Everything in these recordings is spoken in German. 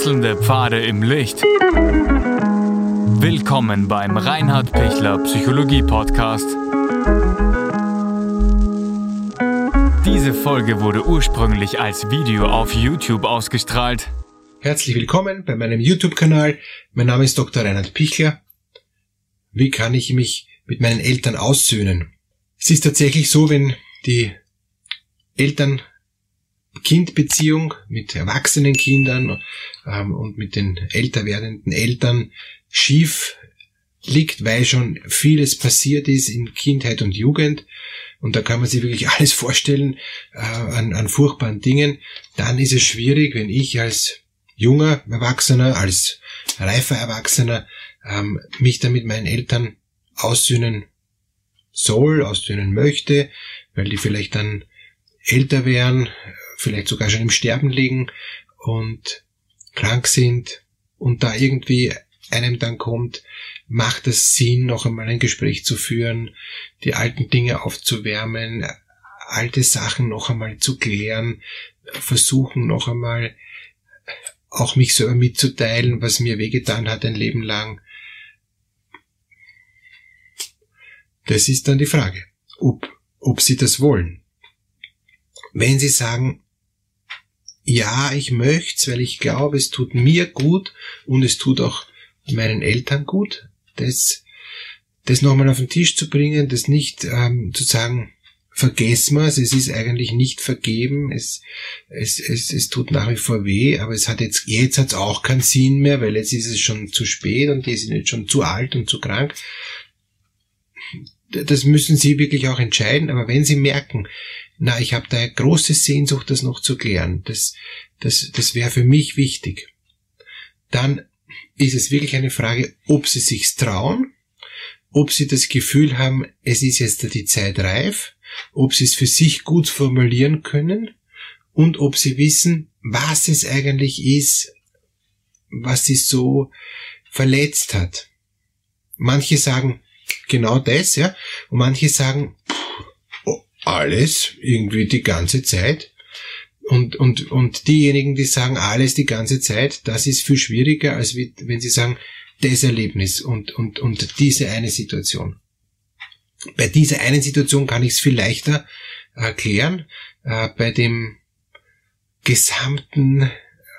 Wechselnde Pfade im Licht. Willkommen beim Reinhard Pichler Psychologie Podcast. Diese Folge wurde ursprünglich als Video auf YouTube ausgestrahlt. Herzlich willkommen bei meinem YouTube-Kanal. Mein Name ist Dr. Reinhard Pichler. Wie kann ich mich mit meinen Eltern aussöhnen? Es ist tatsächlich so, wenn die Eltern-Kind-Beziehung mit erwachsenen Kindern und mit den älter werdenden Eltern schief liegt, weil schon vieles passiert ist in Kindheit und Jugend, und da kann man sich wirklich alles vorstellen an furchtbaren Dingen, dann ist es schwierig, wenn ich als junger Erwachsener, als reifer Erwachsener mich dann mit meinen Eltern aussöhnen möchte, weil die vielleicht dann älter wären, vielleicht sogar schon im Sterben liegen und krank sind, und da irgendwie einem dann kommt, macht es Sinn, noch einmal ein Gespräch zu führen, die alten Dinge aufzuwärmen, alte Sachen noch einmal zu klären, versuchen noch einmal auch mich selber mitzuteilen, was mir wehgetan hat ein Leben lang. Das ist dann die Frage, ob Sie das wollen. Wenn Sie sagen, ja, ich möchte es, weil ich glaube, es tut mir gut und es tut auch meinen Eltern gut, das nochmal auf den Tisch zu bringen, das nicht zu sagen, vergessen wir es ist eigentlich nicht vergeben, es tut nach wie vor weh, aber jetzt hat es auch keinen Sinn mehr, weil jetzt ist es schon zu spät und die sind jetzt schon zu alt und zu krank. Das müssen Sie wirklich auch entscheiden, aber wenn Sie merken, ich habe da eine große Sehnsucht, das noch zu klären, das wäre für mich wichtig, dann ist es wirklich eine Frage, ob Sie sich's trauen, ob Sie das Gefühl haben, es ist jetzt die Zeit reif, ob Sie es für sich gut formulieren können und ob Sie wissen, was es eigentlich ist, was Sie so verletzt hat. Manche sagen genau das, ja, und manche sagen alles irgendwie die ganze Zeit. Und diejenigen, die sagen alles die ganze Zeit, das ist viel schwieriger, als wenn sie sagen, das Erlebnis und diese eine Situation. Bei dieser einen Situation kann ich es viel leichter erklären. Bei dem gesamten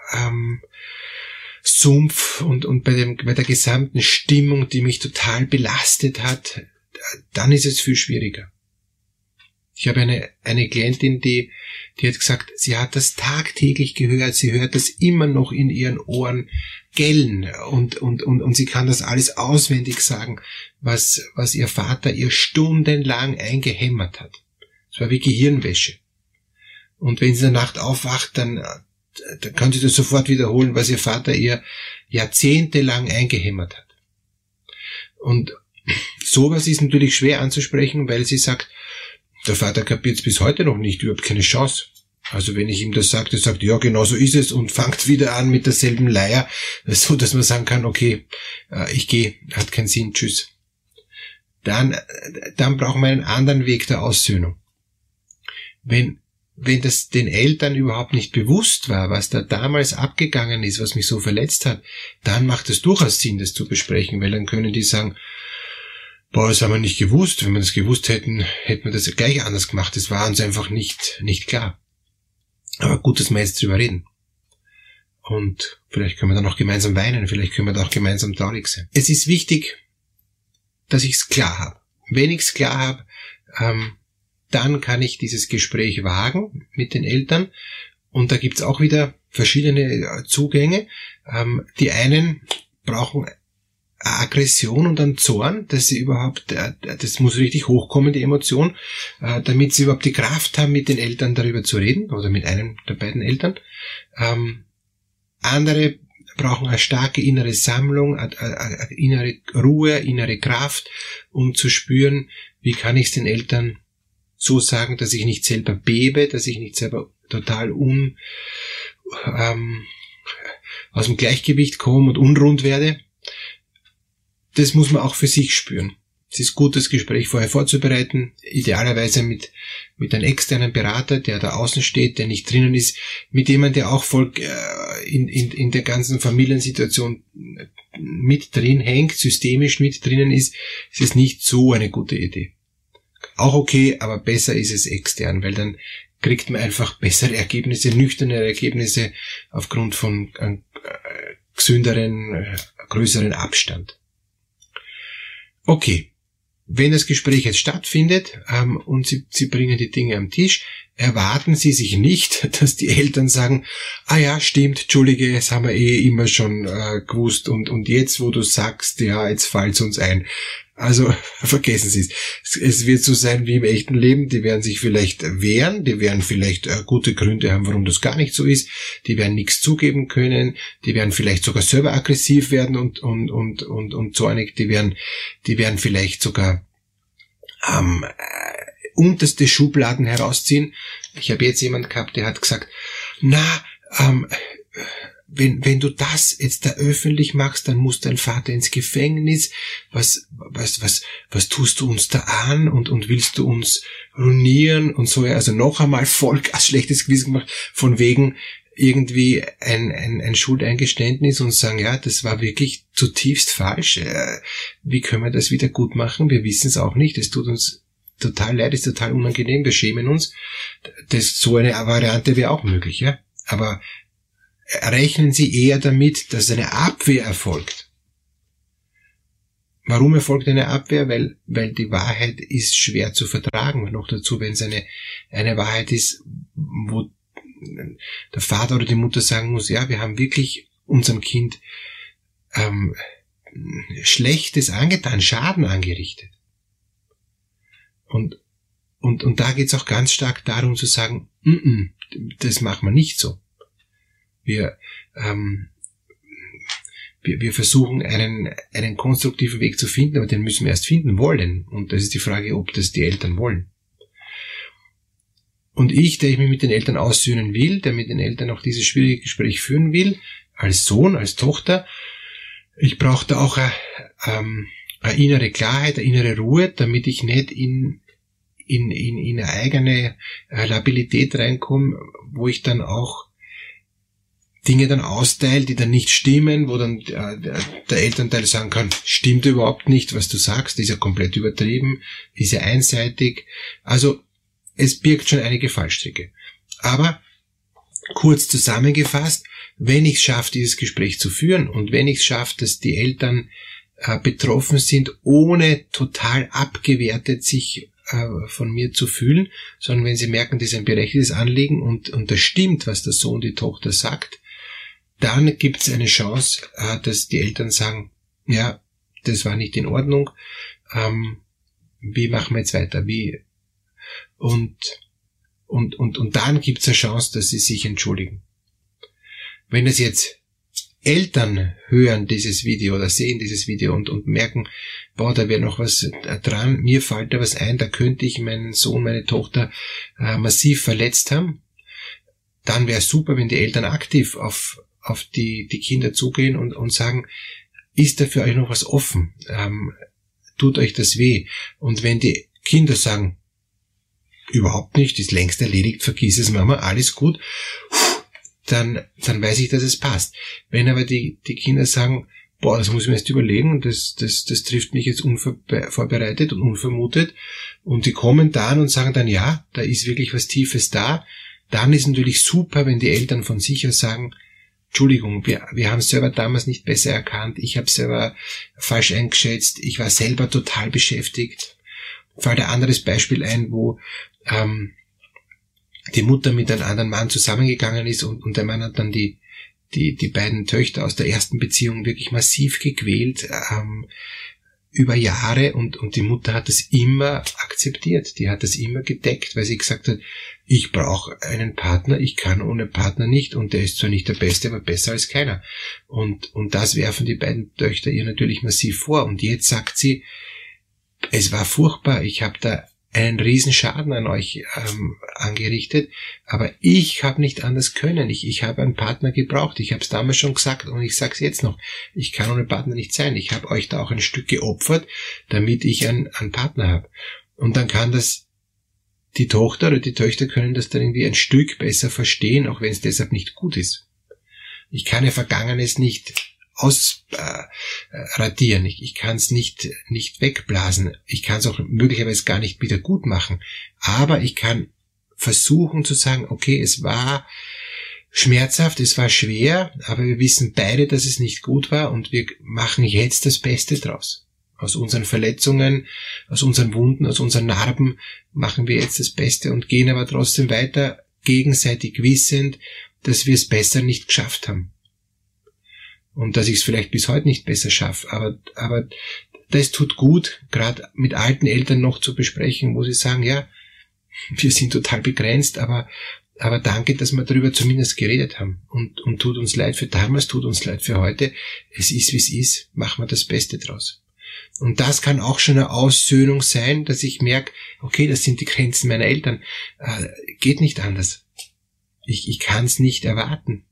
Sumpf und bei der gesamten Stimmung, die mich total belastet hat, dann ist es viel schwieriger. Ich habe eine Klientin, die hat gesagt, sie hat das tagtäglich gehört, sie hört das immer noch in ihren Ohren gellen und sie kann das alles auswendig sagen, was ihr Vater ihr stundenlang eingehämmert hat. Es war wie Gehirnwäsche. Und wenn sie in der Nacht aufwacht, dann kann sie das sofort wiederholen, was ihr Vater ihr jahrzehntelang eingehämmert hat. Und sowas ist natürlich schwer anzusprechen, weil sie sagt, der Vater kapiert es bis heute noch nicht, überhaupt keine Chance. Also wenn ich ihm das sage, der sagt, ja, genau so ist es, und fängt wieder an mit derselben Leier, so dass man sagen kann, okay, ich gehe, hat keinen Sinn, tschüss. Dann brauchen wir einen anderen Weg der Aussöhnung. Wenn das den Eltern überhaupt nicht bewusst war, was da damals abgegangen ist, was mich so verletzt hat, dann macht es durchaus Sinn, das zu besprechen, weil dann können die sagen, das haben wir nicht gewusst. Wenn wir das gewusst hätten, hätten wir das gleich anders gemacht. Das war uns einfach nicht klar. Aber gut, dass wir jetzt drüber reden. Und vielleicht können wir dann auch gemeinsam weinen, vielleicht können wir da auch gemeinsam traurig sein. Es ist wichtig, dass ich es klar habe. Wenn ich es klar habe, dann kann ich dieses Gespräch wagen mit den Eltern. Und da gibt's auch wieder verschiedene Zugänge. Die einen brauchen Aggression und dann Zorn, dass sie überhaupt, das muss richtig hochkommen, die Emotion, damit sie überhaupt die Kraft haben, mit den Eltern darüber zu reden, oder mit einem der beiden Eltern. Andere brauchen eine starke innere Sammlung, eine innere Ruhe, innere Kraft, um zu spüren, wie kann ich es den Eltern so sagen, dass ich nicht selber bebe, dass ich nicht selber total aus dem Gleichgewicht komme und unrund werde. Das muss man auch für sich spüren. Es ist gut, das Gespräch vorher vorzubereiten, idealerweise mit einem externen Berater, der da außen steht, der nicht drinnen ist, mit jemandem, der auch voll in der ganzen Familiensituation mit drin hängt, systemisch mit drinnen ist es nicht so eine gute Idee. Auch okay, aber besser ist es extern, weil dann kriegt man einfach bessere Ergebnisse, nüchternere Ergebnisse aufgrund von gesünderen, größeren Abstand. Okay. Wenn das Gespräch jetzt stattfindet und Sie bringen die Dinge am Tisch, erwarten Sie sich nicht, dass die Eltern sagen, ah ja, stimmt, entschuldige, das haben wir immer schon gewusst und jetzt, wo du sagst, ja, jetzt fällt's uns ein. Also vergessen Sie es. Es wird so sein wie im echten Leben, die werden sich vielleicht wehren, die werden vielleicht gute Gründe haben, warum das gar nicht so ist, die werden nichts zugeben können, die werden vielleicht sogar selber aggressiv werden und zornig, die werden vielleicht sogar unterste Schubladen herausziehen. Ich habe jetzt jemand gehabt, der hat gesagt, wenn du das jetzt da öffentlich machst, dann muss dein Vater ins Gefängnis. Was tust du uns da an und willst du uns ruinieren und so? Also noch einmal voll als schlechtes Gewissen gemacht, von wegen irgendwie ein Schuldeingeständnis und sagen, ja, das war wirklich zutiefst falsch. Wie können wir das wieder gut machen? Wir wissen es auch nicht. Es tut uns total leid, ist total unangenehm, wir schämen uns. So eine Variante wäre auch möglich, ja. Aber rechnen Sie eher damit, dass eine Abwehr erfolgt. Warum erfolgt eine Abwehr? Weil die Wahrheit ist schwer zu vertragen. Und noch dazu, wenn es eine Wahrheit ist, wo der Vater oder die Mutter sagen muss, ja, wir haben wirklich unserem Kind Schlechtes angetan, Schaden angerichtet. Und da geht es auch ganz stark darum zu sagen, das machen wir nicht so. Wir versuchen einen konstruktiven Weg zu finden, aber den müssen wir erst finden wollen. Und das ist die Frage, ob das die Eltern wollen. Und der ich mich mit den Eltern aussöhnen will, der mit den Eltern auch dieses schwierige Gespräch führen will, als Sohn, als Tochter, ich brauche da auch eine innere Klarheit, eine innere Ruhe, damit ich nicht in eine eigene Labilität reinkomme, wo ich dann auch Dinge dann austeile, die dann nicht stimmen, wo dann der Elternteil sagen kann, stimmt überhaupt nicht, was du sagst, ist ja komplett übertrieben, ist ja einseitig. Also es birgt schon einige Fallstricke. Aber kurz zusammengefasst, wenn ich es schaffe, dieses Gespräch zu führen und wenn ich es schaffe, dass die Eltern betroffen sind, ohne total abgewertet sich von mir zu fühlen, sondern wenn sie merken, das ist ein berechtigtes Anliegen und das stimmt, was der Sohn, die Tochter sagt, dann gibt es eine Chance, dass die Eltern sagen, ja, das war nicht in Ordnung, wie machen wir jetzt weiter, und dann gibt es eine Chance, dass sie sich entschuldigen. Wenn es jetzt Eltern hören dieses Video oder sehen dieses Video und merken, boah, da wäre noch was dran, mir fällt da was ein, da könnte ich meinen Sohn, meine Tochter massiv verletzt haben, dann wäre es super, wenn die Eltern aktiv auf die Kinder zugehen und sagen, ist da für euch noch was offen? Tut euch das weh? Und wenn die Kinder sagen, überhaupt nicht, ist längst erledigt, vergiss es, Mama, alles gut, dann weiß ich, dass es passt. Wenn aber die Kinder sagen, boah, das muss ich mir erst überlegen und das trifft mich jetzt unvorbereitet und unvermutet und die kommen dann und sagen dann, ja, da ist wirklich was Tiefes da, dann ist natürlich super, wenn die Eltern von sich aus sagen, Entschuldigung, wir haben es selber damals nicht besser erkannt, ich habe es selber falsch eingeschätzt, ich war selber total beschäftigt. Fällt ein anderes Beispiel ein, wo die Mutter mit einem anderen Mann zusammengegangen ist und der Mann hat dann die beiden Töchter aus der ersten Beziehung wirklich massiv gequält, über Jahre und die Mutter hat das immer akzeptiert, die hat das immer gedeckt, weil sie gesagt hat, ich brauche einen Partner, ich kann ohne Partner nicht und der ist zwar nicht der Beste, aber besser als keiner. Und das werfen die beiden Töchter ihr natürlich massiv vor und jetzt sagt sie, es war furchtbar, ich habe da einen Riesenschaden an euch angerichtet, aber ich habe nicht anders können. Ich habe einen Partner gebraucht. Ich habe es damals schon gesagt und ich sage es jetzt noch. Ich kann ohne Partner nicht sein. Ich habe euch da auch ein Stück geopfert, damit ich einen Partner habe. Und dann kann das die Tochter oder die Töchter können das dann irgendwie ein Stück besser verstehen, auch wenn es deshalb nicht gut ist. Ich kann ja Vergangenes nicht ausradieren. Ich kann es nicht wegblasen. Ich kann es auch möglicherweise gar nicht wieder gut machen. Aber ich kann versuchen zu sagen, okay, es war schmerzhaft, es war schwer, aber wir wissen beide, dass es nicht gut war und wir machen jetzt das Beste draus. Aus unseren Verletzungen, aus unseren Wunden, aus unseren Narben machen wir jetzt das Beste und gehen aber trotzdem weiter, gegenseitig wissend, dass wir es besser nicht geschafft haben. Und dass ich es vielleicht bis heute nicht besser schaffe. Aber das tut gut, gerade mit alten Eltern noch zu besprechen, wo sie sagen, ja, wir sind total begrenzt, aber danke, dass wir darüber zumindest geredet haben. Und tut uns leid für damals, tut uns leid für heute. Es ist, wie es ist. Machen wir das Beste draus. Und das kann auch schon eine Aussöhnung sein, dass ich merke, okay, das sind die Grenzen meiner Eltern. Geht nicht anders. Ich kann es nicht erwarten.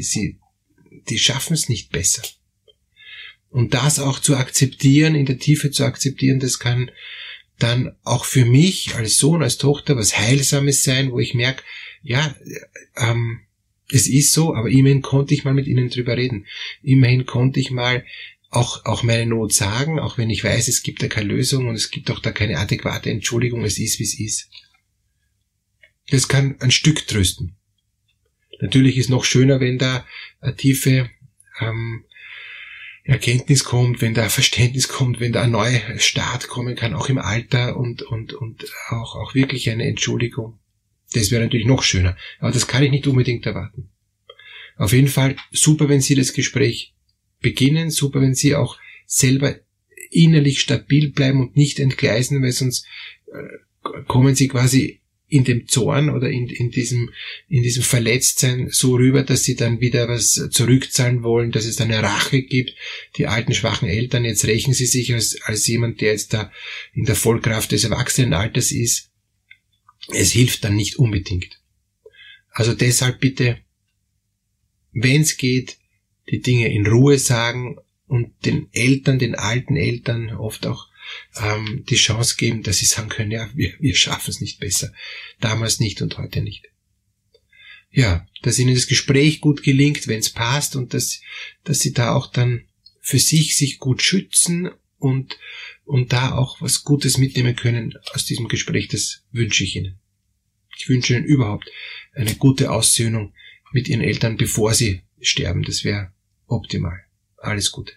Die schaffen es nicht besser. Und das auch zu akzeptieren, in der Tiefe zu akzeptieren, das kann dann auch für mich als Sohn, als Tochter was Heilsames sein, wo ich merke, ja, es ist so, aber immerhin konnte ich mal mit ihnen drüber reden. Immerhin konnte ich mal auch meine Not sagen, auch wenn ich weiß, es gibt da keine Lösung und es gibt auch da keine adäquate Entschuldigung, es ist, wie es ist. Das kann ein Stück trösten. Natürlich ist noch schöner, wenn da eine tiefe Erkenntnis kommt, wenn da Verständnis kommt, wenn da ein neuer Start kommen kann, auch im Alter und auch wirklich eine Entschuldigung. Das wäre natürlich noch schöner, aber das kann ich nicht unbedingt erwarten. Auf jeden Fall super, wenn Sie das Gespräch beginnen, super, wenn Sie auch selber innerlich stabil bleiben und nicht entgleisen, weil sonst kommen Sie quasi in dem Zorn oder in diesem Verletztsein so rüber, dass sie dann wieder was zurückzahlen wollen, dass es dann eine Rache gibt. Die alten, schwachen Eltern, jetzt rächen sie sich als jemand, der jetzt da in der Vollkraft des Erwachsenenalters ist. Es hilft dann nicht unbedingt. Also deshalb bitte, wenn es geht, die Dinge in Ruhe sagen und den Eltern, den alten Eltern oft auch die Chance geben, dass sie sagen können, ja, wir schaffen es nicht besser. Damals nicht und heute nicht. Ja, dass ihnen das Gespräch gut gelingt, wenn es passt und dass sie da auch dann für sich gut schützen und da auch was Gutes mitnehmen können aus diesem Gespräch. Das wünsche ich Ihnen. Ich wünsche Ihnen überhaupt eine gute Aussöhnung mit Ihren Eltern, bevor Sie sterben. Das wäre optimal. Alles Gute.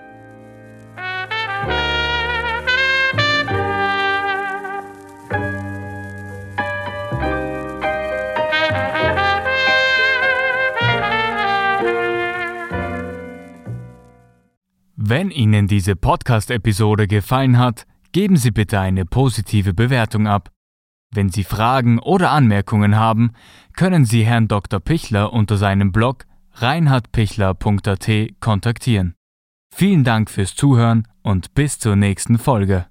Wenn Ihnen diese Podcast-Episode gefallen hat, geben Sie bitte eine positive Bewertung ab. Wenn Sie Fragen oder Anmerkungen haben, können Sie Herrn Dr. Pichler unter seinem Blog reinhardpichler.at kontaktieren. Vielen Dank fürs Zuhören und bis zur nächsten Folge.